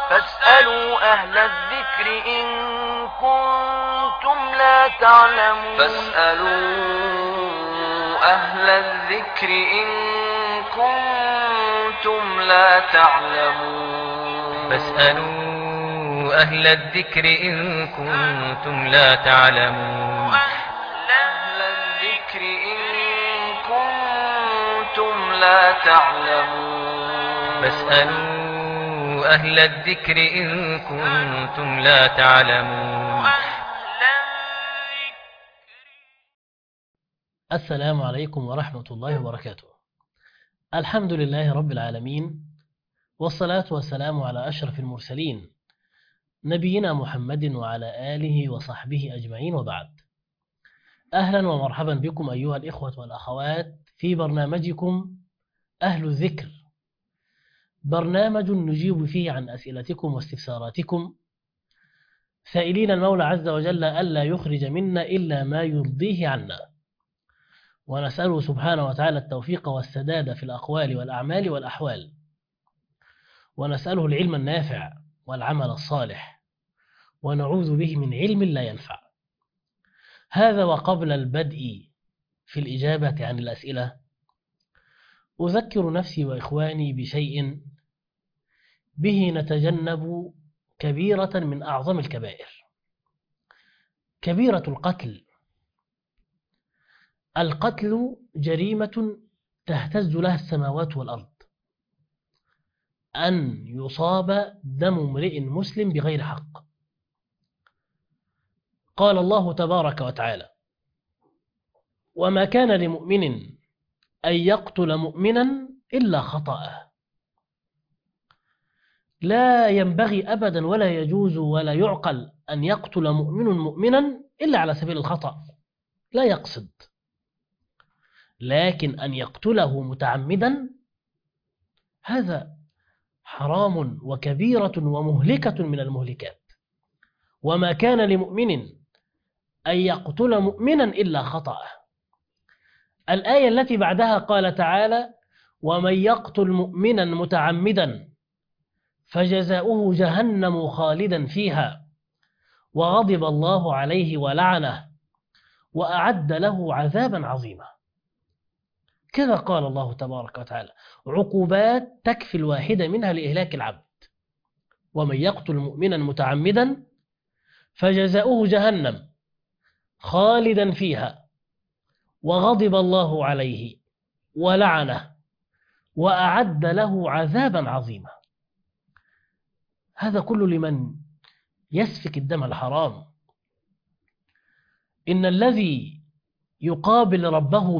فاسألوا أهل الذكر إن كنتم لا تعلمون. فاسألوا أهل الذكر إن كنتم لا تعلمون. فاسألوا أهل الذكر إن كنتم لا تعلمون. أهل الذكر إن كنتم لا تعلمون. فاسألوا أهل الذكر إن كنتم لا تعلمون. السلام عليكم ورحمة الله وبركاته. الحمد لله رب العالمين، والصلاة والسلام على أشرف المرسلين نبينا محمد وعلى آله وصحبه أجمعين، وبعد. أهلا ومرحبا بكم أيها الإخوة والأخوات في برنامجكم أهل الذكر، برنامج نجيب فيه عن أسئلتكم واستفساراتكم، سائلين المولى عز وجل ألا يخرج منا إلا ما يرضيه عنا، ونسأله سبحانه وتعالى التوفيق والسداد في الأقوال والأعمال والأحوال، ونسأله العلم النافع والعمل الصالح، ونعوذ به من علم لا ينفع. هذا وقبل البدء في الإجابة عن الأسئلة أذكر نفسي وإخواني بشيء به نتجنب كبيرة من أعظم الكبائر، كبيرة القتل. القتل جريمة تهتز لها السماوات والأرض، أن يصاب دم امرئ مسلم بغير حق. قال الله تبارك وتعالى: وما كان لمؤمن أن يقتل مؤمنا إلا خطأ. لا ينبغي أبدا ولا يجوز ولا يعقل أن يقتل مؤمن مؤمنا إلا على سبيل الخطأ، لا يقصد. لكن أن يقتله متعمدا هذا حرام وكبيرة ومهلكة من المهلكات. وما كان لمؤمن أن يقتل مؤمنا إلا خطأ. الآية التي بعدها قال تعالى: ومن يقتل مؤمنا متعمدا فجزاؤه جهنم خالدا فيها وغضب الله عليه ولعنه وأعد له عذابا عظيما. كذا قال الله تبارك وتعالى، عقوبات تكفي الواحدة منها لإهلاك العبد. ومن يقتل مؤمنا متعمدا فجزاؤه جهنم خالدا فيها وغضب الله عليه ولعنه وأعد له عذابا عظيما. هذا كله لمن يسفك الدم الحرام. إن الذي يقابل ربه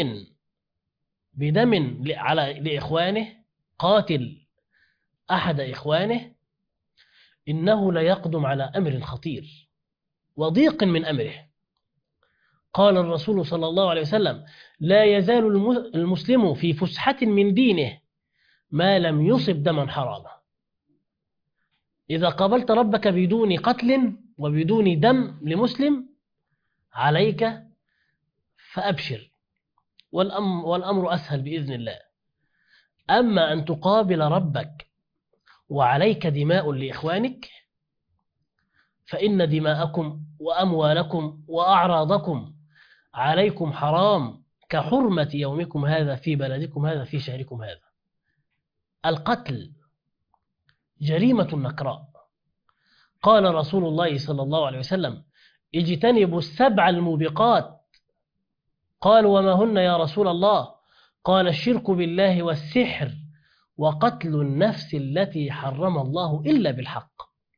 بدم لإخوانه، قاتل أحد إخوانه، إنه ليقدم على أمر خطير وضيق من أمره. قال الرسول صلى الله عليه وسلم: لا يزال المسلم في فسحة من دينه ما لم يصب دما حراما. إذا قابلت ربك بدون قتل وبدون دم لمسلم عليك فأبشر، والأمر أسهل بإذن الله. أما أن تقابل ربك وعليك دماء لإخوانك فإن دماءكم وأموالكم وأعراضكم عليكم حرام كحرمة يومكم هذا في بلدكم هذا في شهركم هذا. القتل جريمة نكراء. قال رسول الله صلى الله عليه وسلم: اجتنبوا السبع الموبقات. قالوا: وما هن يا رسول الله؟ قال: الشرك بالله والسحر وقتل النفس التي حرم الله إلا بالحق.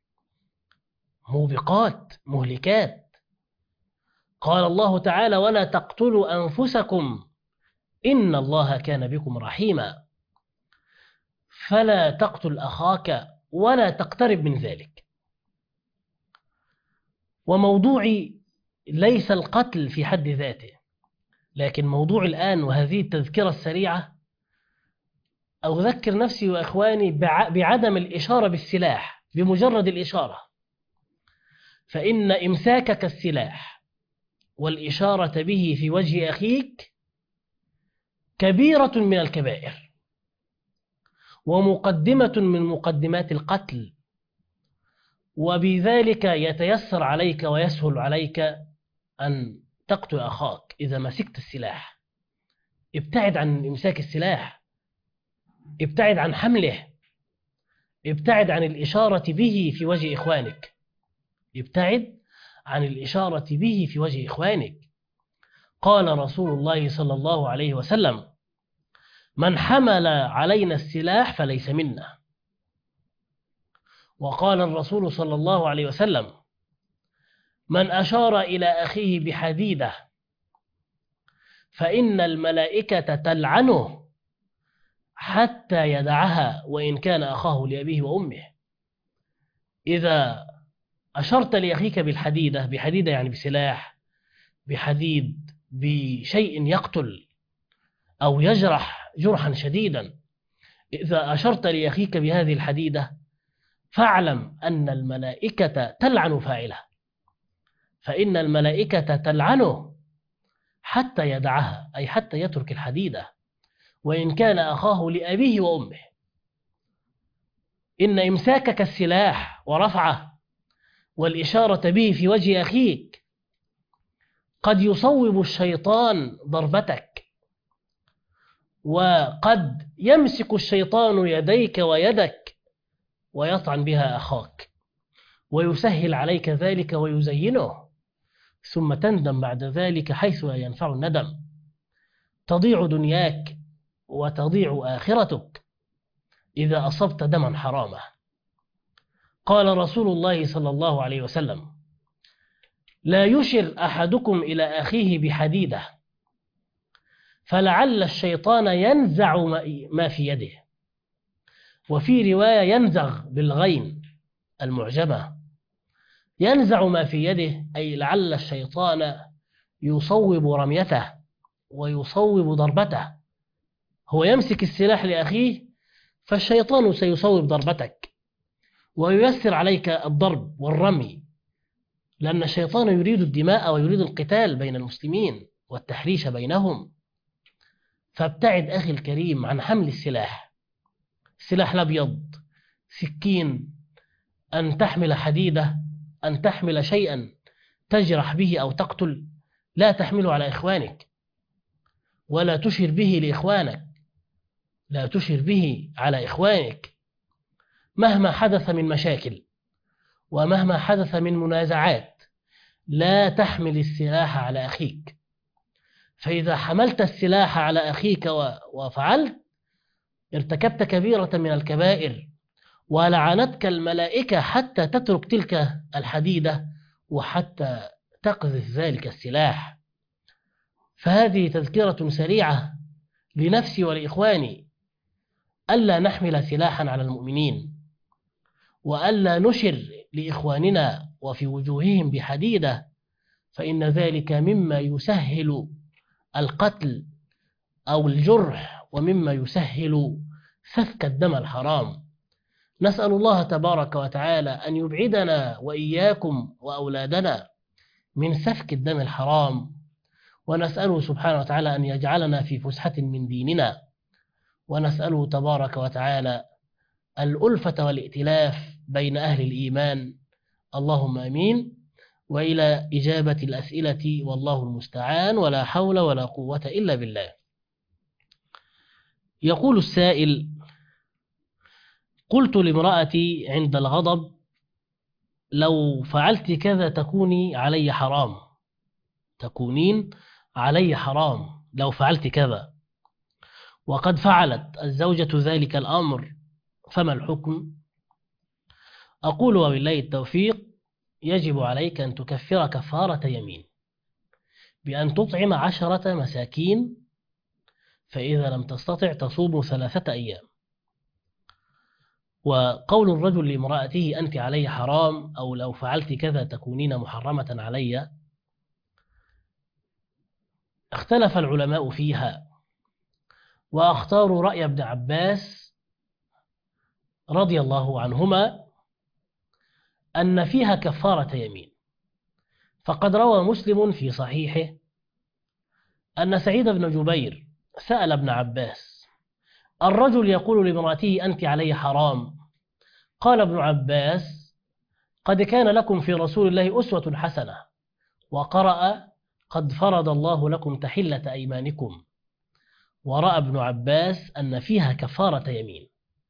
موبقات، مهلكات. قال الله تعالى: ولا تقتلوا أنفسكم إن الله كان بكم رحيما. فلا تقتل أخاك ولا تقترب من ذلك. وموضوعي ليس القتل في حد ذاته، لكن موضوع الآن وهذه التذكرة السريعة أذكر نفسي وإخواني بعدم الإشارة بالسلاح بمجرد الإشارة. فإن إمساكك السلاح والإشارة به في وجه أخيك كبيرة من الكبائر ومقدمة من مقدمات القتل وبذلك يتيسر عليك ويسهل عليك أن تقتل أخاك إذا مسكت السلاح. ابتعد عن إمساك السلاح، ابتعد عن حمله، ابتعد عن الإشارة به في وجه إخوانك، ابتعد عن الإشارة به في وجه إخوانك. قال رسول الله صلى الله عليه وسلم: من حمل علينا السلاح فليس منا. وقال الرسول صلى الله عليه وسلم: من أشار إلى أخيه بحديدة فإن الملائكة تلعنه حتى يدعها وإن كان أخاه لأبيه وأمه. إذا أشرت لأخيك بالحديدة، بحديدة يعني بسلاح، بحديد، بشيء يقتل أو يجرح جرحا شديدا، إذا أشرت لأخيك بهذه الحديدة فاعلم أن الملائكة تلعن فاعله، فإن الملائكة تلعنه حتى يدعها، أي حتى يترك الحديدة وإن كان أخاه لأبيه وأمه. إن إمساكك السلاح ورفعه والإشارة به في وجه أخيك قد يصوب الشيطان ضربتك، وقد يمسك الشيطان يديك ويدك ويطعن بها أخاك ويسهل عليك ذلك ويزينه، ثم تندم بعد ذلك حيث لا ينفع الندم. تضيع دنياك وتضيع آخرتك إذا أصبت دما حراما. قال رسول الله صلى الله عليه وسلم: لا يشر أحدكم إلى أخيه بحديدة فلعل الشيطان ينزع ما في يده. وفي رواية ينزغ بالغين المعجمة، ينزع ما في يده، أي لعل الشيطان يصوب رميته ويصوب ضربته. هو يمسك السلاح لأخيه فالشيطان سيصوب ضربتك وييسر عليك الضرب والرمي، لأن الشيطان يريد الدماء ويريد القتال بين المسلمين والتحريش بينهم. فابتعد أخي الكريم عن حمل السلاح، السلاح الأبيض، سكين، أن تحمل حديدة، أن تحمل شيئا تجرح به أو تقتل، لا تحمله على إخوانك ولا تشر به لإخوانك، لا تشر به على إخوانك. مهما حدث من مشاكل ومهما حدث من منازعات لا تحمل السلاح على أخيك، فإذا حملت السلاح على أخيك وفعلت ارتكبت كبيرة من الكبائر، ولعنتك الملائكة حتى تترك تلك الحديدة وحتى تقذف ذلك السلاح. فهذه تذكرة سريعة لنفسي ولإخواني ألا نحمل سلاحا على المؤمنين، وألا نشر لإخواننا وفي وجوههم بحديدة، فإن ذلك مما يسهل القتل أو الجرح ومما يسهل سفك الدم الحرام. نسأل الله تبارك وتعالى أن يبعدنا وإياكم وأولادنا من سفك الدم الحرام، ونسأله سبحانه وتعالى أن يجعلنا في فسحة من ديننا، ونسأله تبارك وتعالى الألفة والائتلاف بين أهل الإيمان. اللهم آمين. وإلى إجابة الأسئلة والله المستعان، ولا حول ولا قوة إلا بالله. يقول السائل: قلت لامرأتي عند الغضب: لو فعلت كذا تكوني علي حرام، تكونين علي حرام لو فعلت كذا، وقد فعلت الزوجة ذلك الأمر، فما الحكم؟ أقول وبالله التوفيق: يجب عليك أن تكفر كفارة يمين بأن تطعم 10 مساكين، فإذا لم تستطع تصوم 3 أيام. وقول الرجل لامرأته أنت علي حرام أو لو فعلت كذا تكونين محرمة علي، اختلف العلماء فيها، وأختار رأي ابن عباس رضي الله عنهما أن فيها كفارة يمين. فقد روى مسلم في صحيحه أن سعيد بن جبير سأل ابن عباس: الرجل يقول لامرأته أنت علي حرام، قال ابن عباس: قد كان لكم في رسول الله أسوة حسنة، وقرأ قد فرض الله لكم تحلة أيمانكم، ورأى ابن عباس أن فيها كفارة يمين.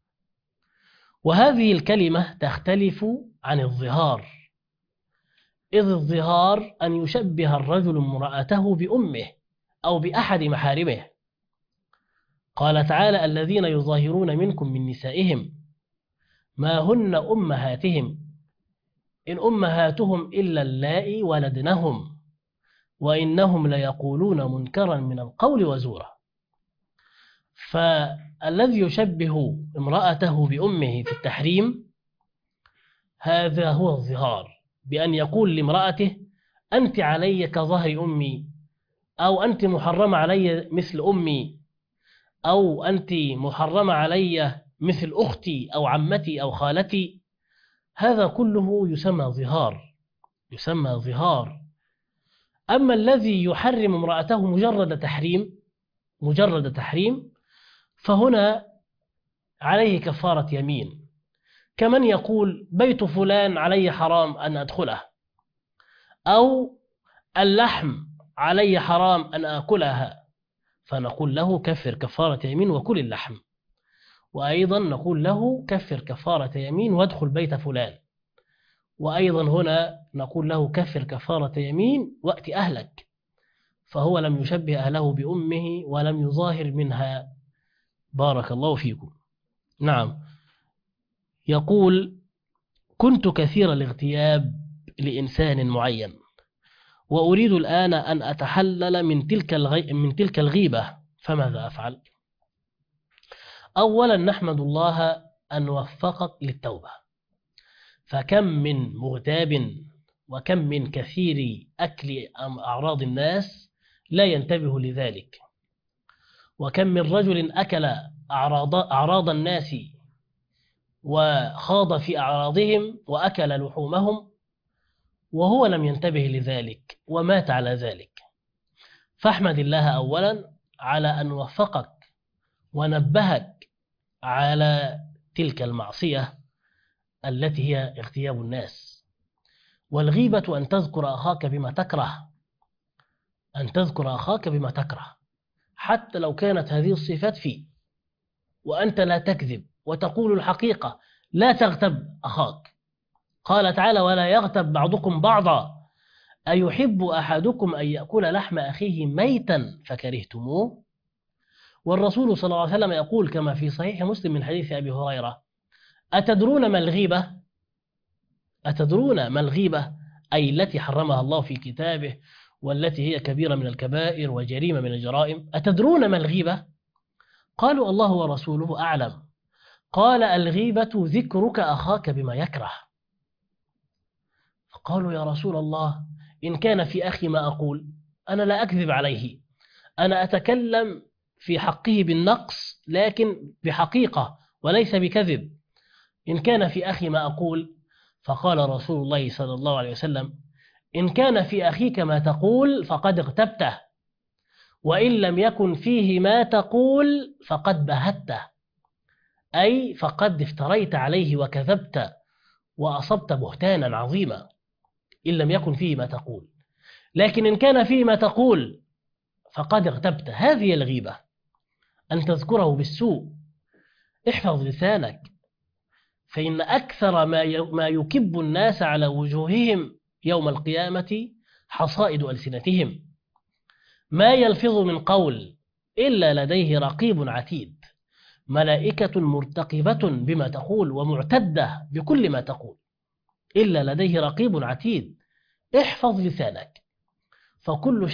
وهذه الكلمة تختلف عن الظهار، إذ الظهار أن يشبه الرجل امرأته بأمه أو بأحد محارمه. قال تعالى: الذين يظاهرون منكم من نسائهم ما هن أمهاتهم إن أمهاتهم إلا اللائي ولدنهم وإنهم ليقولون منكرا من القول وزورا. فالذي يشبه امرأته بأمه في التحريم هذا هو الظهار، بأن يقول لامرأته: أنت علي كظهر أمي، أو أنت محرمة علي مثل أمي، أو أنت محرمة علي مثل أختي أو عمتي أو خالتي. هذا كله يسمى ظهار. أما الذي يحرم امرأته مجرد تحريم فهنا عليه كفارة يمين، كمن يقول: بيت فلان علي حرام أن أدخله، أو اللحم علي حرام أن أكلها، فنقول له: كفر كفارة يمين وكل اللحم. وأيضا نقول له: كفر كفارة يمين وادخل بيت فلان. وأيضا هنا نقول له: كفر كفارة يمين وأت أهلك. فهو لم يشبه أهله بأمه ولم يظاهر منها. بارك الله فيكم. نعم. يقول: كنت كثير الاغتياب لإنسان معين، وأريد الآن أن أتحلل من تلك الغيبة، فماذا أفعل؟ أولا نحمد الله أن وفقك للتوبة، فكم من مغتاب وكم من كثير أكل أعراض الناس لا ينتبه لذلك، وكم من رجل أكل أعراض الناس وخاض في أعراضهم وأكل لحومهم وهو لم ينتبه لذلك ومات على ذلك. فاحمد الله أولا على أن وفقك ونبهك على تلك المعصية التي هي اغتياب الناس. والغيبة أن تذكر أخاك بما تكره، حتى لو كانت هذه الصفات فيه، وأنت لا تكذب وتقول الحقيقة، لا تغتب أخاك. قال تعالى: ولا يغتب بعضكم بعضا أيحب أحدكم أن يأكل لحم أخيه ميتا فكرهتموه. والرسول صلى الله عليه وسلم يقول كما في صحيح مسلم من حديث أبي هريرة: أتدرون ما الغيبة؟ أي التي حرمها الله في كتابه، والتي هي كبيرة من الكبائر وجريمة من الجرائم. أتدرون ما الغيبة؟ قالوا: الله ورسوله أعلم. قال: الغيبة ذكرك أخاك بما يكره. فقالوا: يا رسول الله، إن كان في أخي ما أقول، أنا لا أكذب عليه، أنا أتكلم في حقه بالنقص لكن بحقيقة وليس بكذب. إن كان في أخي ما أقول، فقال رسول الله صلى الله عليه وسلم: إن كان في أخيك ما تقول فقد اغتبته، وإن لم يكن فيه ما تقول فقد بهته، أي فقد افتريت عليه وكذبت وأصبت بهتانا عظيما إن لم يكن فيه ما تقول. لكن إن كان فيه ما تقول فقد اغتبت. هذه الغيبة، أن تذكره بالسوء. احفظ لسانك، فإن أكثر ما يكب الناس على وجوههم يوم القيامة حصائد ألسنتهم. ما يلفظ من قول إلا لديه رقيب عتيد، ملائكة مرتقبة بما تقول ومعتدة بكل ما تقول، إلا لديه رقيب عتيد. احفظ لسانك، فكل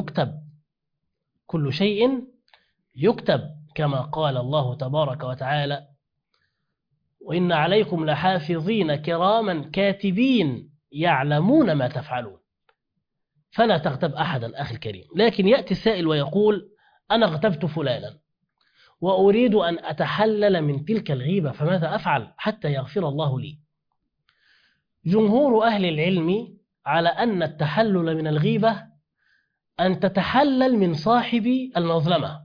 شيء يكتب كما قال الله تبارك وتعالى: وإن عليكم لحافظين كراما كاتبين يعلمون ما تفعلون. فلا تغتب أحدا أخي الكريم. لكن يأتي السائل ويقول: أنا اغتبت فلانا وأريد أن أتحلل من تلك الغيبة، فماذا أفعل حتى يغفر الله لي؟ جمهور أهل العلم على أن التحلل من الغيبة أن تتحلل من صاحب المظلمة،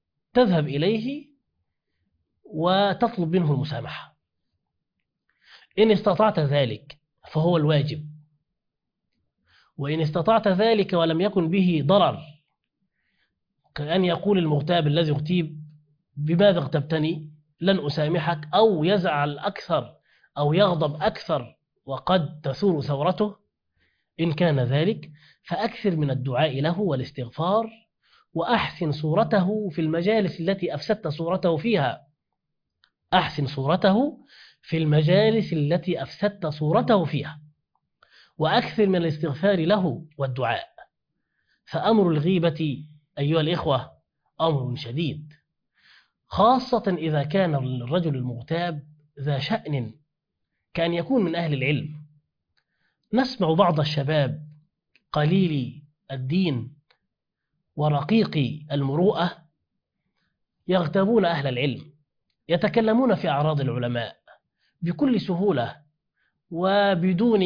تذهب إليه وتطلب منه المسامحة. إن استطعت ذلك فهو الواجب، وإن استطعت ذلك ولم يكن به ضرر، كأن يقول المغتاب الذي اغتيب: بماذا اغتبتني؟ لن أسامحك، أو يزعل أكثر أو يغضب أكثر وقد تثور ثورته. إن كان ذلك فأكثر من الدعاء له والاستغفار، وأحسن صورته في المجالس التي أفسدت صورته فيها. أحسن صورته في المجالس التي أفسدت صورته فيها، وأكثر من الاستغفار له والدعاء. فأمر الغيبة أيها الإخوة أمر شديد، خاصة إذا كان الرجل المغتاب ذا شأن، كأن يكون من أهل العلم. نسمع بعض الشباب قليل الدين ورقيق المروءة يغتابون أهل العلم، يتكلمون في أعراض العلماء بكل سهولة وبدون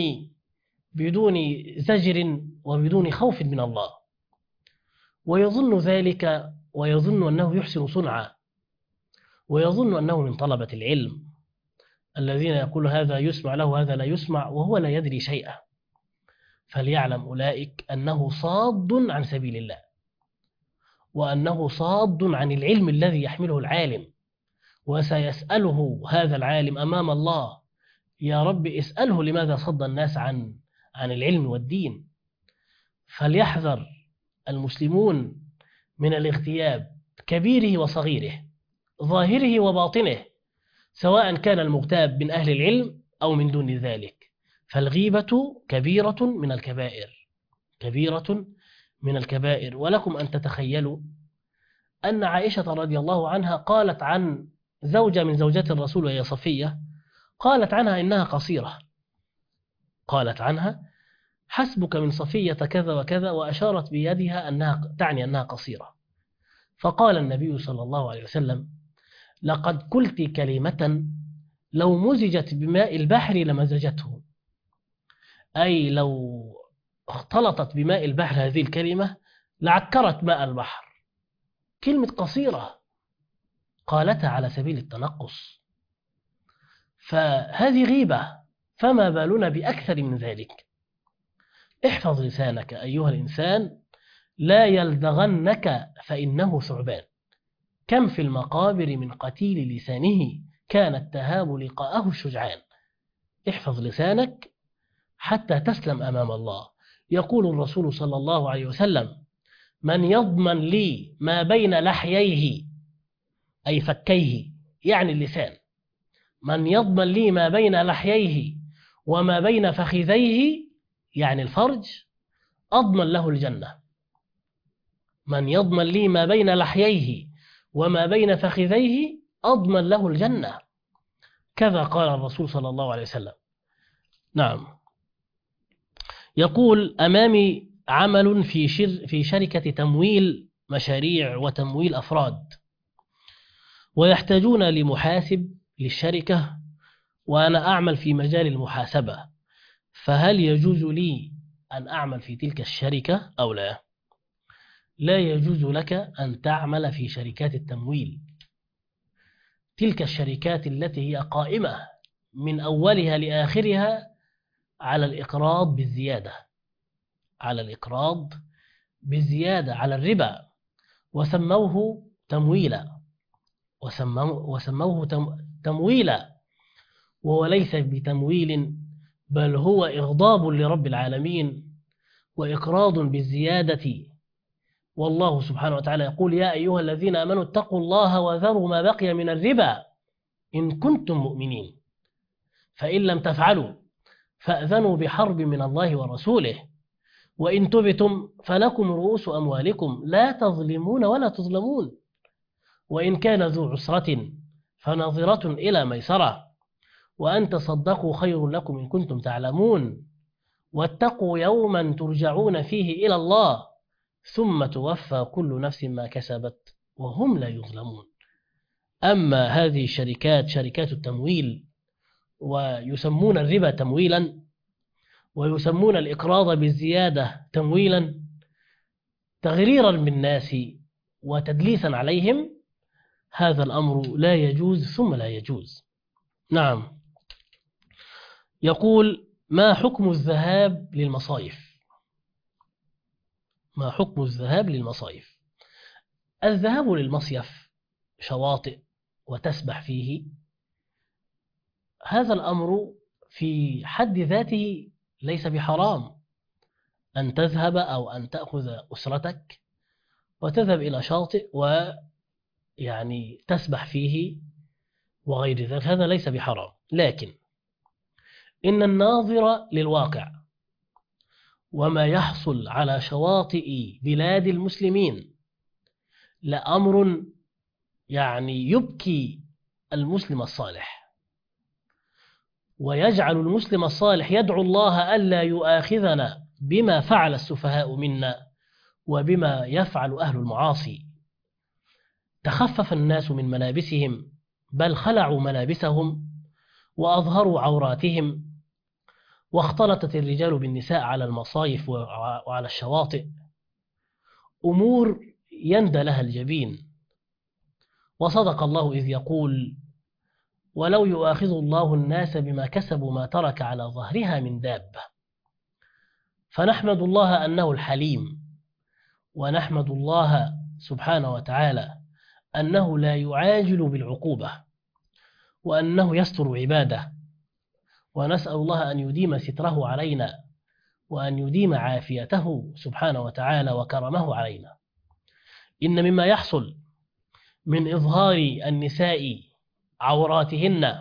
زجر وبدون خوف من الله، ويظن ذلك، ويظن أنه يحسن صنعا، ويظن أنه من طلبة العلم الذين يقول هذا يسمع له هذا لا يسمع، وهو لا يدري شيئا. فليعلم أولئك أنه صاد عن سبيل الله، وأنه صاد عن العلم الذي يحمله العالم، وسيسأله هذا العالم أمام الله: يا رب اسأله لماذا صد الناس عن العلم والدين. فليحذر المسلمون من الاغتياب، كبيره وصغيره، ظاهره وباطنه، سواء كان المغتاب من أهل العلم أو من دون ذلك. فالغيبة كبيرة من الكبائر، كبيرة من الكبائر. ولكم أن تتخيلوا أن عائشة رضي الله عنها قالت عن زوجة من زوجات الرسول وهي صفية، قالت عنها إنها قصيرة، قالت عنها: حسبك من صفية كذا وكذا، وأشارت بيدها أنها تعني أنها قصيرة. فقال النبي صلى الله عليه وسلم: لقد قلت كلمة لو مزجت بماء البحر لمزجته، أي لو اختلطت بماء البحر هذه الكلمة لعكرت ماء البحر. كلمة قصيرة قالتها على سبيل التنقص، فهذه غيبة، فما بالنا بأكثر من ذلك. احفظ لسانك أيها الإنسان، لا يلدغنك فإنه ثعبان. كم في المقابر من قتيل لسانه كان التهاب لقاءه الشجعان. احفظ لسانك حتى تسلم أمام الله. يقول الرسول صلى الله عليه وسلم: من يضمن لي ما بين لحييه، أي فكيه يعني اللسان، من يضمن لي ما بين لحييه وما بين فخذيه يعني الفرج، أضمن له الجنة. من يضمن لي ما بين لحييه وما بين فخذيه أضمن له الجنة. كذا قال الرسول صلى الله عليه وسلم. نعم. يقول: أمامي عمل في شركة تمويل مشاريع وتمويل أفراد، ويحتاجون لمحاسب للشركة، وأنا أعمل في مجال المحاسبة، فهل يجوز لي أن أعمل في تلك الشركة أو لا؟ لا يجوز لك أن تعمل في شركات التمويل، تلك الشركات التي هي قائمة من أولها لآخرها على الإقراض بالزيادة، على الإقراض بالزيادة، على الربا، وسموه تمويلا، وسموه تمويلا، وهو ليس بتمويل، بل هو إغضاب لرب العالمين وإقراض بالزيادة. والله سبحانه وتعالى يقول: يا أيها الذين آمنوا اتقوا الله وذروا ما بقي من الربا إن كنتم مؤمنين، فإن لم تفعلوا فأذنوا بحرب من الله ورسوله، وإن تبتم فلكم رؤوس أموالكم لا تظلمون ولا تظلمون، وإن كان ذو عسرة فنظرة إلى ميسرة، وأن تصدقوا خير لكم إن كنتم تعلمون، واتقوا يوما ترجعون فيه إلى الله ثم توفى كل نفس ما كسبت وهم لا يظلمون. أما هذه الشركات، شركات التمويل، ويسمون الربا تمويلا، ويسمون الإقراض بالزيادة تمويلا، تغريرا بالناس وتدليسا عليهم، هذا الأمر لا يجوز ثم لا يجوز. نعم. يقول: ما حكم الذهاب للمصايف؟ ما حكم الذهاب للمصايف؟ الذهاب للمصيف، شواطئ وتسبح فيه، هذا الأمر في حد ذاته ليس بحرام. أن تذهب أو أن تأخذ أسرتك وتذهب إلى شاطئ ويعني تسبح فيه وغير ذلك، هذا ليس بحرام. لكن إن الناظر للواقع وما يحصل على شواطئ بلاد المسلمين لأمر يعني يبكي المسلم الصالح، ويجعل المسلم الصالح يدعو الله ألا يؤاخذنا بما فعل السفهاء منا وبما يفعل أهل المعاصي. تخفف الناس من ملابسهم، بل خلعوا ملابسهم وأظهروا عوراتهم، واختلطت الرجال بالنساء على المصايف وعلى الشواطئ، أمور يندى لها الجبين. وصدق الله إذ يقول: ولو يؤاخذ الله الناس بما كسبوا ما ترك على ظهرها من دابة. فنحمد الله أنه الحليم، ونحمد الله سبحانه وتعالى أنه لا يعاجل بالعقوبة، وأنه يستر عباده، ونسأل الله أن يديم ستره علينا، وأن يديم عافيته سبحانه وتعالى وكرمه علينا. إن مما يحصل من إظهار النساء عوراتهن،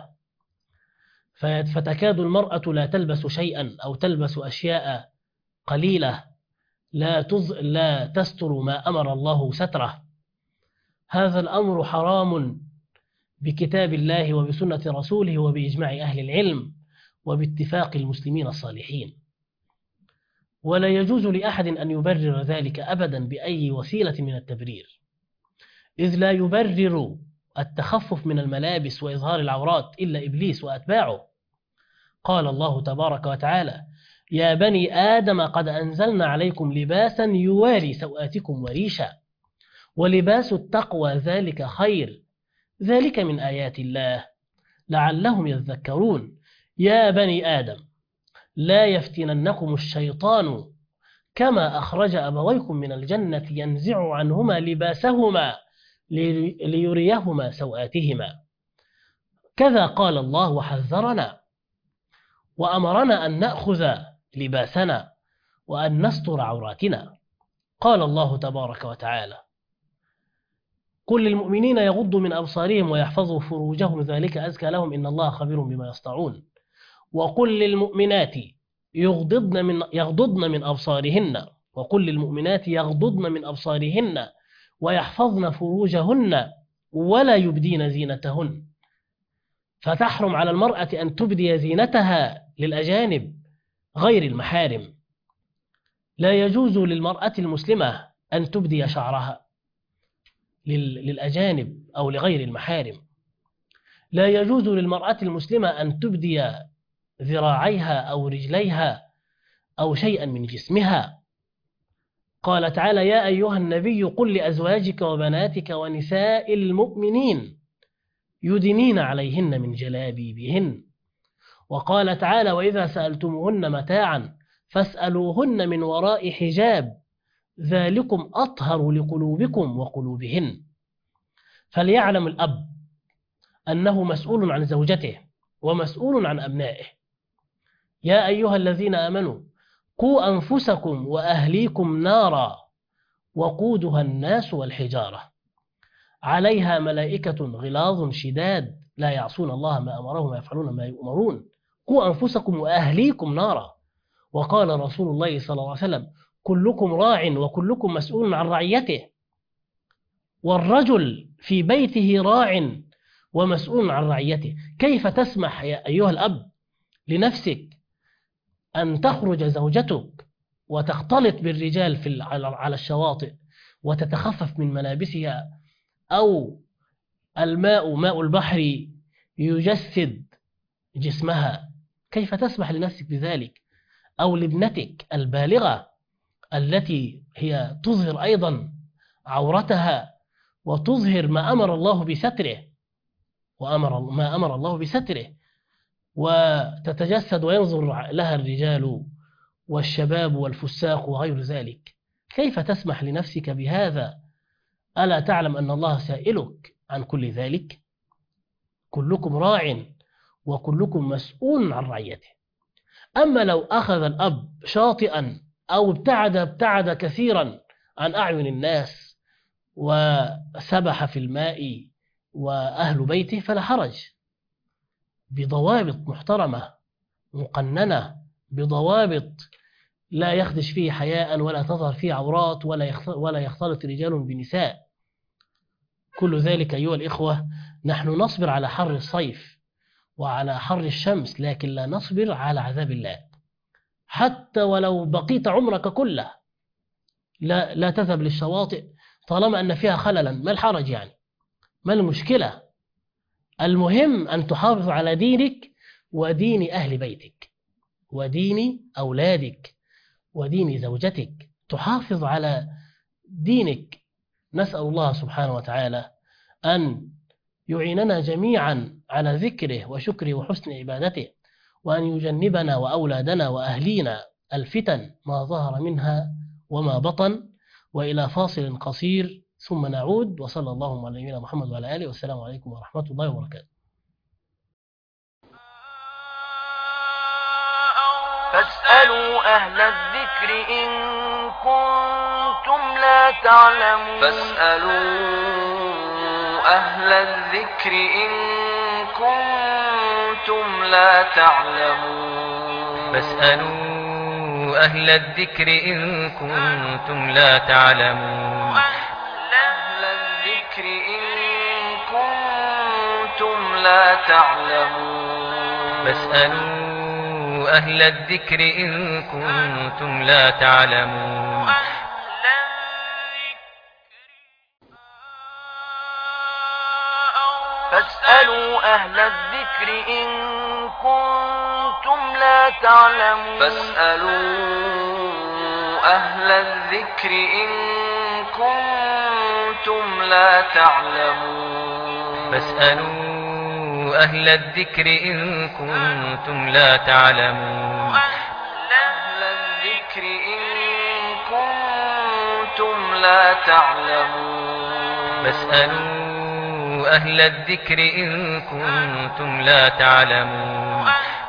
فتكاد المرأة لا تلبس شيئا أو تلبس أشياء قليلة لا تستر ما أمر الله ستره، هذا الأمر حرام بكتاب الله وبسنة رسوله وبإجماع أهل العلم وباتفاق المسلمين الصالحين. ولا يجوز لأحد أن يبرر ذلك أبدا بأي وسيلة من التبرير، إذ لا يبرر التخفف من الملابس وإظهار العورات إلا إبليس وأتباعه. قال الله تبارك وتعالى: يا بني آدم قد أنزلنا عليكم لباسا يواري سوآتكم وريشا ولباس التقوى ذلك خير ذلك من آيات الله لعلهم يذكرون. يا بني آدم لا يفتننكم الشيطان كما أخرج أبويكم من الجنة ينزع عنهما لباسهما ليريهما سوآتهما. كذا قال الله وحذرنا وأمرنا أن نأخذ لباسنا وأن نستر عوراتنا. قال الله تبارك وتعالى: قل للمؤمنين يغضوا من أبصارهم ويحفظوا فروجهم ذلك أزكى لهم إن الله خبير بما يصنعون. وقل للمؤمنات يغضضن من أبصارهن وقل للمؤمنات يغضضن من أبصارهن ويحفظن فروجهن ولا يبدين زينتهن. فتحرم على المرأة أن تبدي زينتها للأجانب غير المحارم. لا يجوز للمرأة المسلمة أن تبدي شعرها للأجانب أو لغير المحارم. لا يجوز للمرأة المسلمة أن تبدي ذراعيها أو رجليها أو شيئا من جسمها. قال تعالى: يا أيها النبي قل لأزواجك وبناتك ونساء المؤمنين يدنين عليهن من جلابيبهن. وقال تعالى: وإذا سألتموهن متاعا فاسألوهن من وراء حجاب ذلكم أطهر لقلوبكم وقلوبهن. فليعلم الأب أنه مسؤول عن زوجته ومسؤول عن أبنائه. يا أيها الذين آمنوا قوا أنفسكم وأهليكم نارا وقودها الناس والحجارة عليها ملائكة غلاظ شداد لا يعصون الله ما أمرهم ويفعلون ما يؤمرون. قوا أنفسكم وأهليكم نارا. وقال رسول الله صلى الله عليه وسلم: كلكم راع وكلكم مسؤول عن رعيته. والرجل في بيته راع ومسؤول عن رعيته. كيف تسمح يا أيها الأب لنفسك أن تخرج زوجتك وتختلط بالرجال على الشواطئ وتتخفف من ملابسها، أو ماء البحر يجسد جسمها؟ كيف تسمح لنفسك بذلك؟ أو لابنتك البالغة التي هي تظهر أيضا عورتها وتظهر ما أمر الله بستره وتتجسد وينظر لها الرجال والشباب والفساق وغير ذلك، كيف تسمح لنفسك بهذا؟ ألا تعلم أن الله سائلك عن كل ذلك؟ كلكم راع وكلكم مسؤول عن رعيته. أما لو أخذ الأب شاطئا أو ابتعد كثيرا عن أعين الناس وسبح في الماء وأهل بيته فلا حرج، بضوابط محترمة مقننة، بضوابط لا يخدش فيه حياء ولا تظهر فيه عورات ولا يختلط رجال بنساء. كل ذلك أيها الإخوة نحن نصبر على حر الصيف وعلى حر الشمس، لكن لا نصبر على عذاب الله. حتى ولو بقيت عمرك كله لا تذهب للشواطئ طالما أن فيها خللا، ما الحرج يعني؟ ما المشكلة؟ المهم أن تحافظ على دينك ودين أهل بيتك ودين أولادك ودين زوجتك، تحافظ على دينك. نسأل الله سبحانه وتعالى أن يعيننا جميعا على ذكره وشكره وحسن عبادته، وأن يجنبنا وأولادنا وأهلينا الفتن ما ظهر منها وما بطن. وإلى فاصل قصير ثم نعود، وصلى الله على نبينا محمد وعلى آله، والسلام عليكم ورحمة الله وبركاته. فاسألوا أهل الذكر إن كنتم لا تعلمون. فاسألوا أهل الذكر إن كنتم لا تعلمون. فاسألوا أهل الذكر إن كنتم لا تعلمون. أهل الذكر إن كنتم لا تعلمون. فاسألوا أهل الذكر إن كنتم لا تعلمون. فاسألوا أهل الذكر إن كنتم لا تعلمون. فاسألوا أهل الذكر إن كنتم لا تعلمون. فاسألوا أهل الذكر إن كنتم لا تعلمون. أهل الذكر إن كنتم لا تعلمون. فاسألوا أهل الذكر إن كنتم لا تعلمون.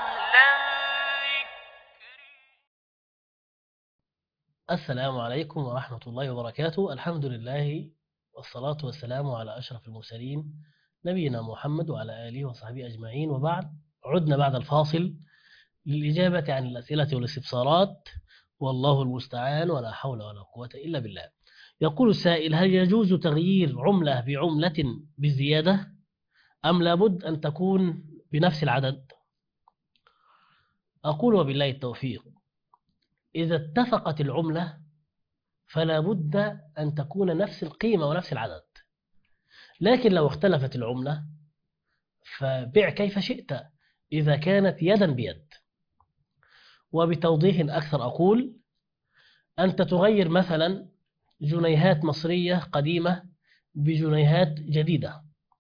السلام عليكم ورحمة الله وبركاته. الحمد لله والصلاة والسلام على أشرف المرسلين نبينا محمد وعلى آله وصحبه أجمعين، وبعد. عدنا بعد الفاصل للإجابة عن الأسئلة والاستفسارات، والله المستعان، ولا حول ولا قوة إلا بالله. يقول السائل: هل يجوز تغيير عملة بعملة بزيادة أم لابد أن تكون بنفس العدد؟ أقول وبالله التوفيق: إذا اتفقت العملة فلا بد أن تكون نفس القيمة ونفس العدد، لكن لو اختلفت العملة فبيع كيف شئت إذا كانت يدا بيد. وبتوضيح أكثر أقول: أنت تغير مثلا جنيهات مصرية قديمة بجنيهات جديدة،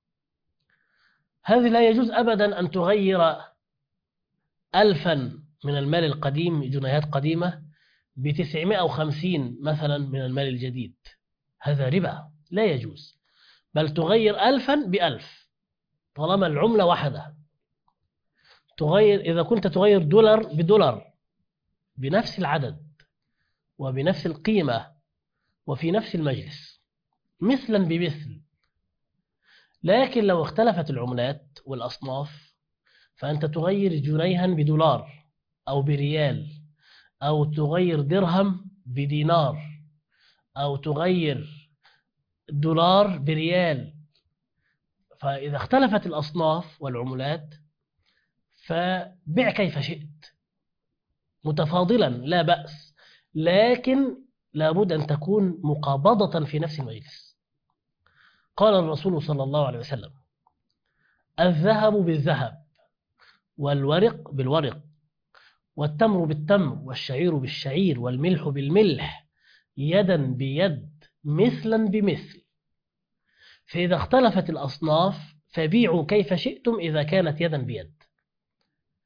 هذه لا يجوز أبدا أن تغير 1000 من المال القديم جنيهات قديمة ب950 مثلا من المال الجديد، هذا ربا لا يجوز، بل تغير 1000 ب1000 طالما العملة واحدة. تغير إذا كنت تغير دولار بدولار بنفس العدد وبنفس القيمة وفي نفس المجلس مثلا بمثل. لكن لو اختلفت العملات والأصناف فأنت تغير جنيها بدولار أو بريال، أو تغير درهم بدينار، أو تغير دولار بريال. فإذا اختلفت الأصناف والعملات فبيع كيف شئت متفاضلا لا بأس، لكن لابد أن تكون مقابضة في نفس المجلس. قال الرسول صلى الله عليه وسلم: الذهب بالذهب والورق بالورق والتمر بالتمر والشعير بالشعير والملح بالملح يدا بيد مثلا بمثل. فإذا اختلفت الأصناف فبيعوا كيف شئتم إذا كانت يدا بيد.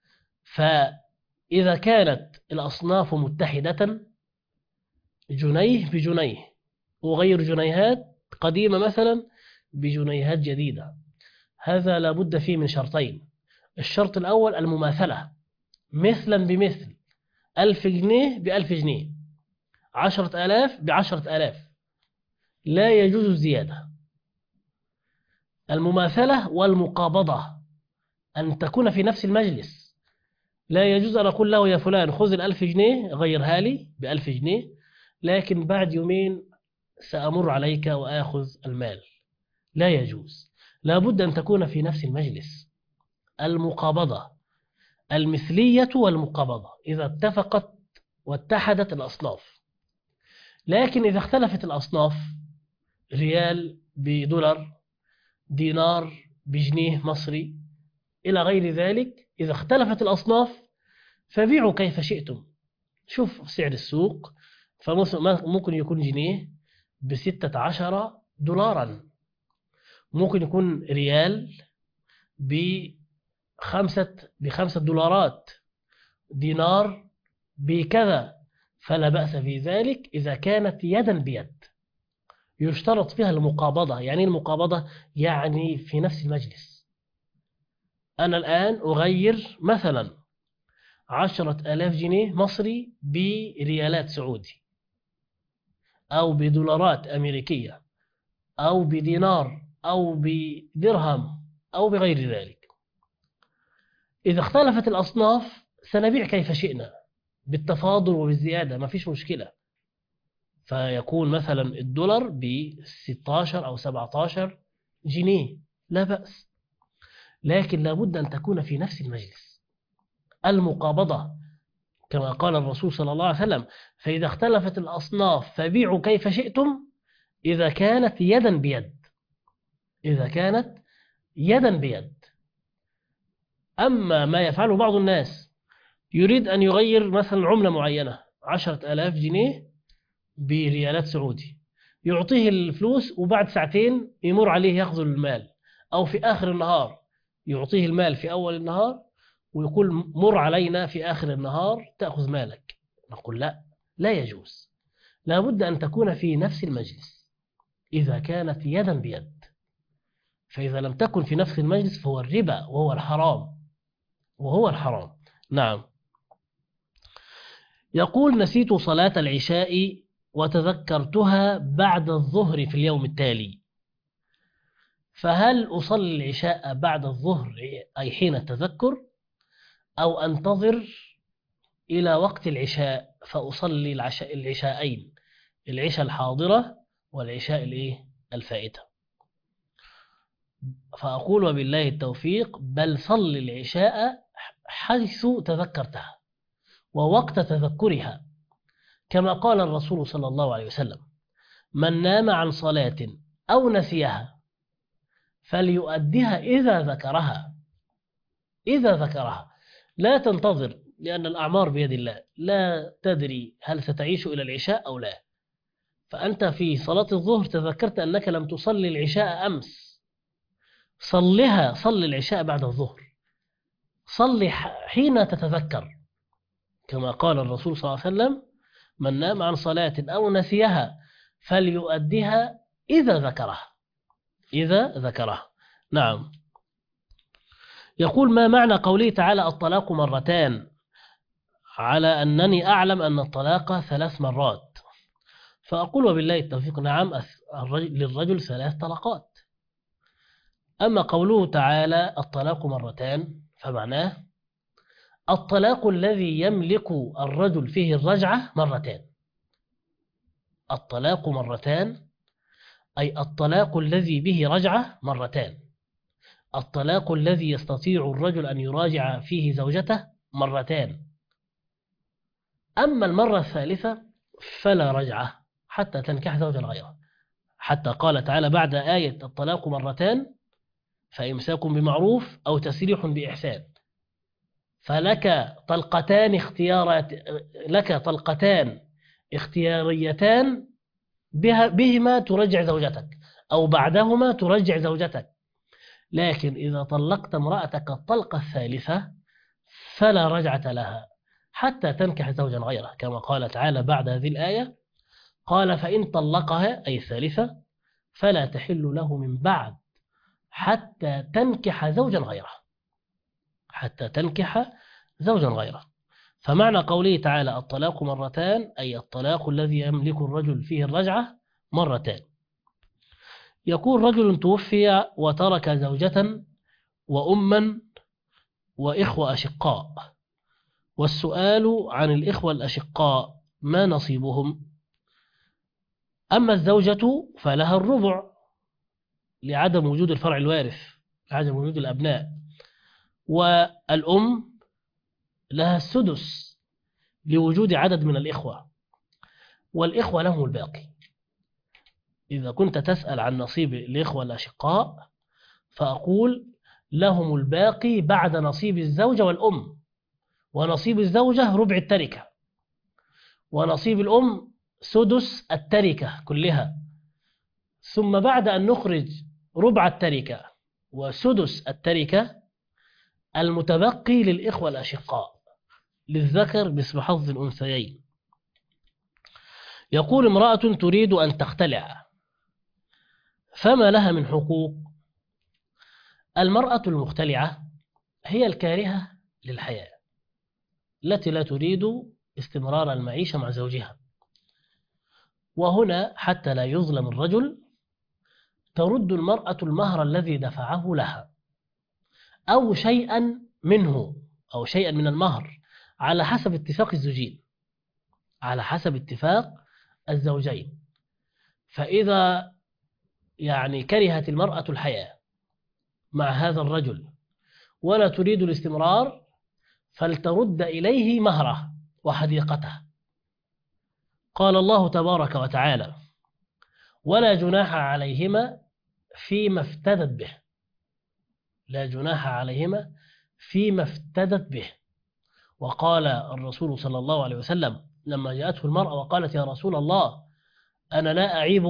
فإذا كانت الأصناف متحدة جنيه بجنيه، وغير جنيهات قديمة مثلا بجنيهات جديدة، هذا لابد فيه من شرطين. الشرط الأول المماثلة، مثلا بمثل، 1000 جنيه ب1000 جنيه، 10,000 ب10,000، لا يجوز الزيادة. المماثلة والمقابضة، أن تكون في نفس المجلس، لا يجوز أن أقول له يا فلان خذ 1000 جنيه غيرها لي ب1000 جنيه، لكن بعد يومين سأمر عليك وآخذ المال، لا يجوز. لابد أن تكون في نفس المجلس. المقابضة، المثلية والمقابضة إذا اتفقت واتحدت الأصناف. لكن إذا اختلفت الأصناف، ريال بدولار، دينار بجنيه مصري، إلى غير ذلك، إذا اختلفت الأصناف فبيعوا كيف شئتم. شوف سعر السوق، فممكن يكون جنيه ب16 دولارا، ممكن يكون ريال بخمسة دولارات، دينار بكذا، فلا بأس في ذلك إذا كانت يدا بيد. يشترط فيها المقابضة. يعني المقابضة يعني في نفس المجلس. أنا الآن أغير مثلا 10,000 جنيه مصري بريالات سعودي، أو بدولارات أمريكية، أو بدينار، أو بدرهم، أو بغير ذلك. إذا اختلفت الأصناف سنبيع كيف شئنا بالتفاضل وبالزيادة، ما فيش مشكلة. فيكون مثلا الدولار ب16 أو 17 جنيه، لا بأس. لكن لابد أن تكون في نفس المجلس. المقابضة كما قال الرسول صلى الله عليه وسلم: فإذا اختلفت الأصناف فبيعوا كيف شئتم، إذا كانت يدا بيد. إذا كانت يدا بيد. أما ما يفعله بعض الناس، يريد أن يغير مثلا عملة معينة 10,000 جنيه بريالات سعودي، يعطيه الفلوس وبعد ساعتين يمر عليه يأخذ المال، أو في آخر النهار يعطيه المال في أول النهار ويقول مر علينا في آخر النهار تأخذ مالك. نقول لا، لا يجوز. لابد أن تكون في نفس المجلس إذا كانت يدا بيد. فإذا لم تكن في نفس المجلس فهو الربا وهو الحرام، وهو الحرام. نعم. يقول: نسيت صلاة العشاء وتذكرتها بعد الظهر في اليوم التالي، فهل أصلي العشاء بعد الظهر أي حين التذكر، أو أنتظر إلى وقت العشاء فأصلي العشاءين، العشاء الحاضرة والعشاء الفائتة؟ فأقول وبالله التوفيق: بل صل العشاء حيث تذكرتها ووقت تذكرها، كما قال الرسول صلى الله عليه وسلم: من نام عن صلاة أو نسيها فليؤدها إذا ذكرها. إذا ذكرها، لا تنتظر، لأن الأعمار بيد الله، لا تدري هل ستعيش إلى العشاء أو لا. فأنت في صلاة الظهر تذكرت أنك لم تصلي العشاء أمس، صلها، صل العشاء بعد الظهر، صل حين تتذكر، كما قال الرسول صلى الله عليه وسلم: من نام عن صلاة أو نسيها فليؤدها إذا ذكرها. إذا ذكرها. نعم. يقول: ما معنى قوله تعالى: الطلاق مرتان، على أنني أعلم أن الطلاق 3 مرات؟ فأقول وبالله التوفيق: نعم، للرجل 3 طلقات. أما قوله تعالى الطلاق مرتان فمعناه الطلاق الذي يملك الرجل فيه الرجعة مرتان. الطلاق مرتان أي الطلاق الذي به رجعة مرتان. الطلاق الذي يستطيع الرجل أن يراجع فيه زوجته مرتان. أما المرة الثالثة فلا رجعة حتى تنكح زوجا غيره، حتى قال تعالى بعد آية الطلاق مرتان: فإمساك بمعروف أو تسريح بإحسان. فلك طلقتان اختياريتان بهما ترجع زوجتك، أو بعدهما ترجع زوجتك. لكن إذا طلقت امرأتك الطلقة الثالثة فلا رجعة لها حتى تنكح زوجا غيره، كما قال تعالى بعد هذه الآية: قال فإن طلقها أي الثالثة فلا تحل له من بعد حتى تنكح زوجا غيره، حتى تنكح زوجا غيره. فمعنى قوله تعالى الطلاق مرتان أي الطلاق الذي يملك الرجل فيه الرجعة مرتان. يكون رجل توفي وترك زوجة وأما وإخوة أشقاء، والسؤال عن الإخوة الأشقاء ما نصيبهم؟ أما الزوجة فلها الربع لعدم وجود الفرع الوارث، لعدم وجود الأبناء، والأم لها السدس لوجود عدد من الإخوة، والإخوة لهم الباقي. إذا كنت تسأل عن نصيب الإخوة الأشقاء فأقول لهم الباقي بعد نصيب الزوجة والأم، ونصيب الزوجة ربع التركة، ونصيب الأم سدس التركة كلها. ثم بعد أن نخرج ربع التركة وسدس التركة، المتبقي للإخوة الأشقاء للذكر مثل حظ الأنثيين. يقول امرأة تريد أن تختلع فما لها من حقوق؟ المرأة المختلعة هي الكارهة للحياة التي لا تريد استمرار المعيشة مع زوجها، وهنا حتى لا يظلم الرجل ترد المرأة المهر الذي دفعه لها أو شيئا منه أو شيئا من المهر على حسب اتفاق الزوجين، على حسب اتفاق الزوجين. فإذا كرهت المرأة الحياة مع هذا الرجل ولا تريد الاستمرار فلترد إليه مهره وحديقته. قال الله تبارك وتعالى: ولا جناح عليهما فيما افتدت به، لا جناح عليهما فيما افتدت به. وقال الرسول صلى الله عليه وسلم لما جاءته المرأة وقالت: يا رسول الله أنا لا أعيب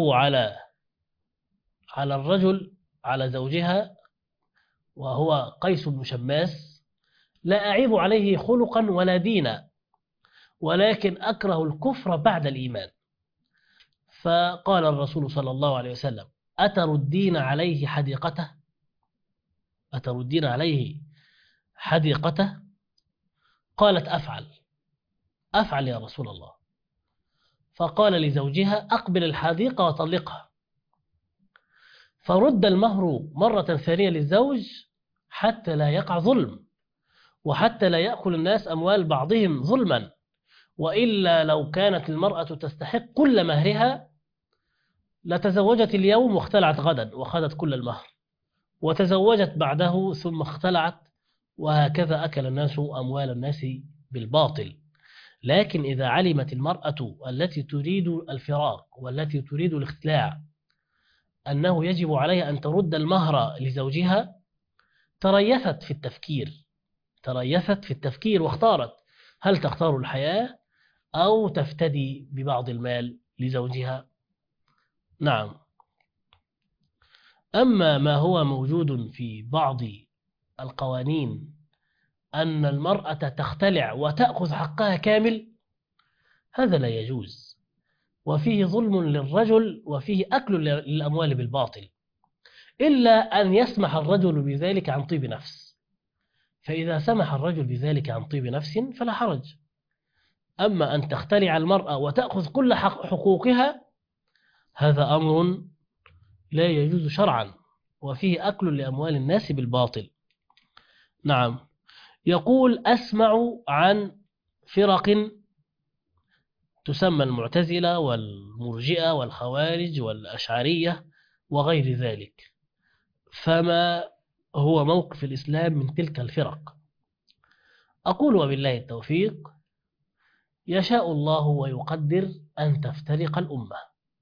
على الرجل على زوجها وهو قيس بن شماس، لا أعيب عليه خلقا ولا دينا، ولكن أكره الكفر بعد الإيمان. فقال الرسول صلى الله عليه وسلم: أتردين عليه حديقته؟ أتردين عليه حديقته؟ قالت: أفعل يا رسول الله. فقال لزوجها: أقبل الحديقة وطلقها. فرد المهر مرة ثانية للزوج حتى لا يقع ظلم، وحتى لا يأكل الناس أموال بعضهم ظلما، وإلا لو كانت المرأة تستحق كل مهرها لتزوجت اليوم واختلعت غدا وخذت كل المهر، وتزوجت بعده ثم اختلعت، وهكذا أكل الناس أموال الناس بالباطل. لكن إذا علمت المرأة التي تريد الفراق والتي تريد الاختلاع أنه يجب عليها أن ترد المهر لزوجها، تريثت في التفكير واختارت هل تختار الحياة أو تفتدي ببعض المال لزوجها. نعم. أما ما هو موجود في بعض القوانين أن المرأة تختلع وتأخذ حقها كامل، هذا لا يجوز، وفيه ظلم للرجل وفيه أكل للأموال بالباطل، إلا أن يسمح الرجل بذلك عن طيب نفس، فإذا سمح الرجل بذلك عن طيب نفس فلا حرج. أما أن تختلع المرأة وتأخذ كل حقوقها، هذا أمر لا يجوز شرعا، وفيه أكل لأموال الناس بالباطل. نعم. يقول: أسمع عن فرق تسمى المعتزلة والمرجئة والخوارج والأشعرية وغير ذلك، فما هو موقف الإسلام من تلك الفرق؟ أقول: وبالله التوفيق، يشاء الله ويقدر أن تفترق الأمة،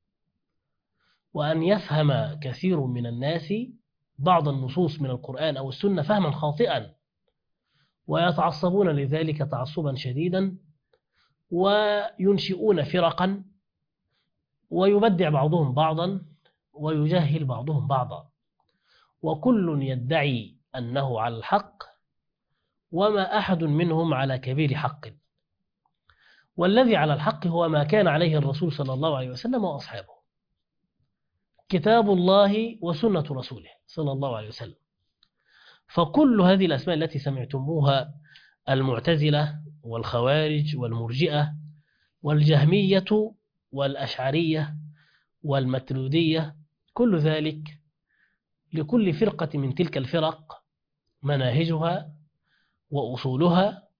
وأن يفهم كثير من الناس بعض النصوص من القرآن أو السنة فهما خاطئا، ويتعصبون لذلك تعصبا شديدا، وينشئون فرقا، ويبدع بعضهم بعضا، ويجهل بعضهم بعضا، وكل يدعي أنه على الحق، وما أحد منهم على كبير حق، والذي على الحق هو ما كان عليه الرسول صلى الله عليه وسلم وأصحابه، كتاب الله وسنة رسوله صلى الله عليه وسلم. فكل هذه الأسماء التي سمعتموها، المعتزلة والخوارج والمرجئة والجهمية والأشعرية والمترودية، كل ذلك لكل فرقة من تلك الفرق مناهجها وأصولها،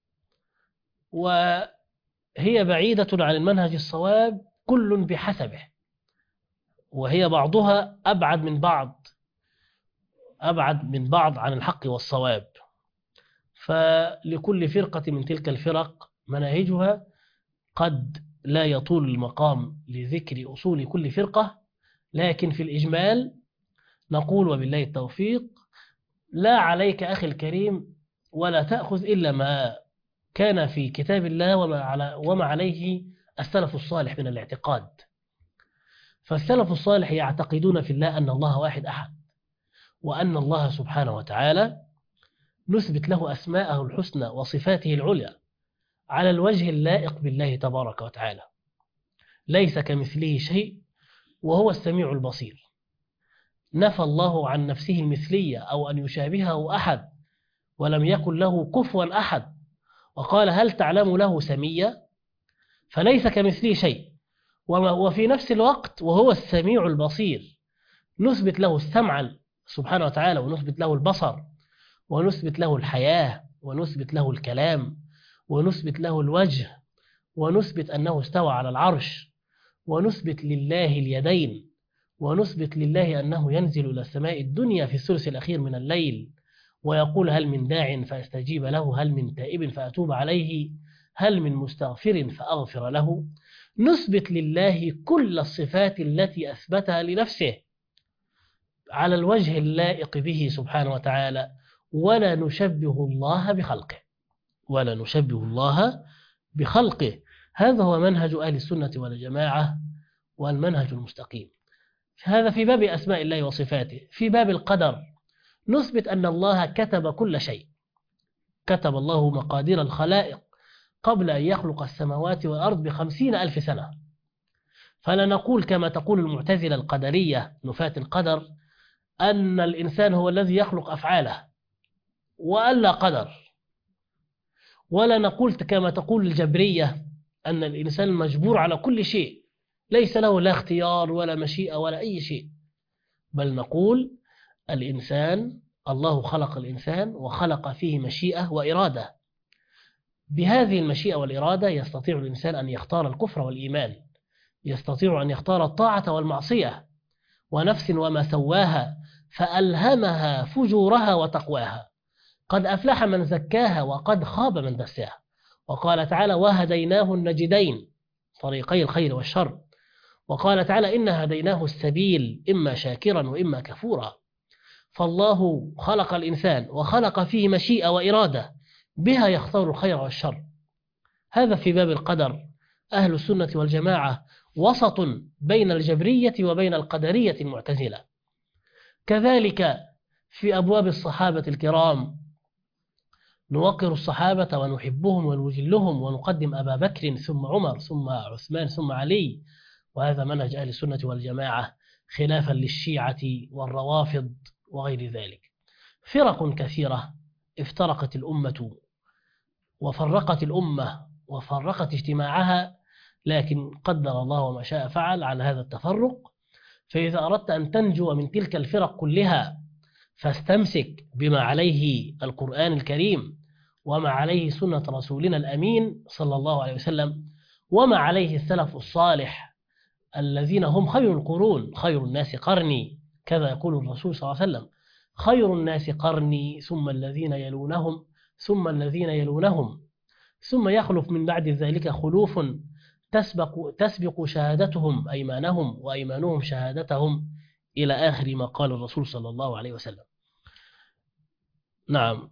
وهي بعيدة عن المنهج الصواب كل بحسبه، وهي بعضها أبعد من بعض عن الحق والصواب. فلكل فرقة من تلك الفرق مناهجها، قد لا يطول المقام لذكر أصول كل فرقة، لكن في الإجمال نقول وبالله التوفيق: لا عليك أخي الكريم ولا تأخذ إلا ما كان في كتاب الله وما عليه السلف الصالح من الاعتقاد. فالسلف الصالح يعتقدون في الله أن الله واحد أحد، وأن الله سبحانه وتعالى نثبت له أسماءه الحسنى وصفاته العليا على الوجه اللائق بالله تبارك وتعالى، ليس كمثله شيء وهو السميع البصير. نفى الله عن نفسه المثلية أو أن يشابهه أحد، ولم يكن له كفوا أحد، وقال: هل تعلم له سميا؟ فليس كمثله شيء، وفي نفس الوقت وهو السميع البصير نثبت له السمع سبحانه وتعالى، ونثبت له البصر، ونثبت له الحياة، ونثبت له الكلام، ونثبت له الوجه، ونثبت أنه استوى على العرش، ونثبت لله اليدين، ونثبت لله أنه ينزل إلى السماء الدنيا في الثلث الأخير من الليل ويقول: هل من داع فأستجيب له، هل من تائب فأتوب عليه، هل من مستغفر فأغفر له. نثبت لله كل الصفات التي أثبتها لنفسه على الوجه اللائق به سبحانه وتعالى، ولا نشبه الله بخلقه. هذا هو منهج أهل السنة والجماعة والمنهج المستقيم. هذا في باب أسماء الله وصفاته. في باب القدر نثبت أن الله كتب كل شيء، كتب الله مقادير الخلائق قبل أن يخلق السماوات والأرض ب50,000 سنة. فلا نقول كما تقول المعتزلة القدرية نفاة القدر أن الإنسان هو الذي يخلق أفعاله وألا قدر، ولا نقول كما تقول الجبرية أن الإنسان مجبور على كل شيء، ليس له لا اختيار ولا مشيئة ولا أي شيء، بل نقول الإنسان الله خلق الإنسان وخلق فيه مشيئة وإرادة. بهذه المشيئة والإرادة يستطيع الإنسان أن يختار الكفر والإيمان، يستطيع أن يختار الطاعة والمعصية، ونفس وما سواها فألهمها فجورها وتقواها، قد أفلح من زكاها وقد خاب من دساها. وقال تعالى: وهديناه النجدين، طريقي الخير والشر. وقال تعالى: إنا هديناه السبيل إما شاكرا وإما كفورا. فالله خلق الإنسان وخلق فيه مشيئة وإرادة بها يختار الخير والشر. هذا في باب القدر. أهل السنة والجماعة وسط بين الجبرية وبين القدرية المعتزلة. كذلك في أبواب الصحابة الكرام نوقر الصحابة ونحبهم ونجلهم ونقدم أبا بكر ثم عمر ثم عثمان ثم علي، وهذا منهج أهل السنة والجماعة، خلافا للشيعة والروافض وغير ذلك. فرق كثيرة افترقت الأمة وفرقت الأمة وفرقت اجتماعها، لكن قدر الله وما شاء فعل على هذا التفرق. فإذا أردت أن تنجو من تلك الفرق كلها فاستمسك بما عليه القرآن الكريم، وما عليه سنة رسولنا الأمين صلى الله عليه وسلم، وما عليه السلف الصالح الذين هم خير القرون. خير الناس قرني، كذا يقول الرسول صلى الله عليه وسلم: خير الناس قرني ثم الذين يلونهم ثم الذين يلونهم ثم يخلف من بعد ذلك خلوف تسبق شهادتهم أيمانهم وأيمانهم شهادتهم، إلى آخر ما قال الرسول صلى الله عليه وسلم. نعم،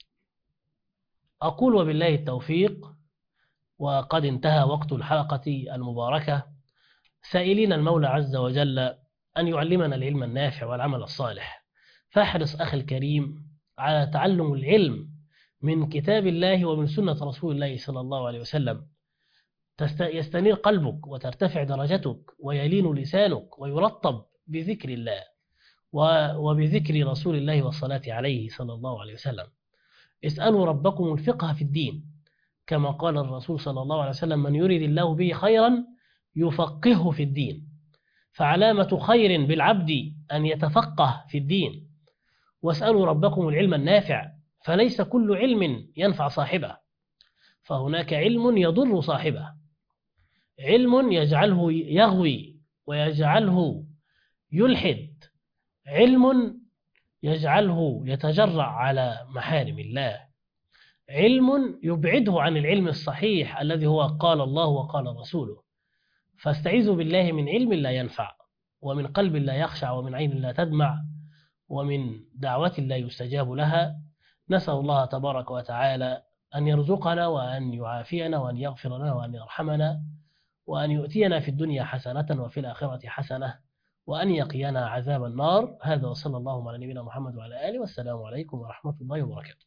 أقول وبالله التوفيق، وقد انتهى وقت الحلقة المباركة، سائلين المولى عز وجل أن يعلمنا العلم النافع والعمل الصالح. فاحرص أخي الكريم على تعلم العلم من كتاب الله ومن سنة رسول الله صلى الله عليه وسلم يستنير قلبك وترتفع درجتك ويلين لسانك ويرطب بذكر الله وبذكر رسول الله والصلاة عليه صلى الله عليه وسلم. اسألوا ربكم الفقه في الدين، كما قال الرسول صلى الله عليه وسلم: من يريد الله به خيرا يفقهه في الدين. فعلامة خير بالعبد أن يتفقه في الدين. واسألوا ربكم العلم النافع، فليس كل علم ينفع صاحبه، فهناك علم يضر صاحبه، علم يجعله يغوي ويجعله يلحد، علم يجعله يتجرع على محارم الله، علم يبعده عن العلم الصحيح الذي هو قال الله وقال رسوله. فاستعيذوا بالله من علم لا ينفع، ومن قلب لا يخشع، ومن عين لا تدمع، ومن دعوة لا يستجاب لها. نسأل الله تبارك وتعالى أن يرزقنا وأن يعافينا وأن يغفر لنا وأن يرحمنا وأن يؤتينا في الدنيا حسنة وفي الآخرة حسنة وأن يقينا عذاب النار. هذا وصلى الله على نبينا محمد وعلى آله، والسلام عليكم ورحمة الله وبركاته.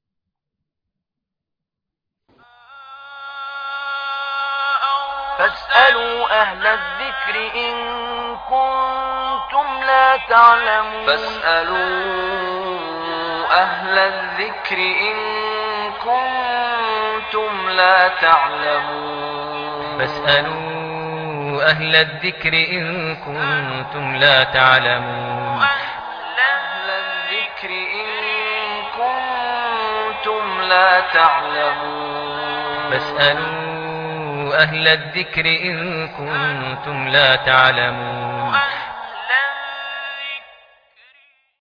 فاسألوا أهل الذكر إن كنتم لا تعلمون. فاسألوا أهل الذكر إن كنتم لا تعلمون. فاسألوا أهل الذكر إن كنتم لا تعلمون. أهل الذكر إن كنتم لا تعلمون. فاسألوا أهل الذكر إن كنتم لا تعلمون.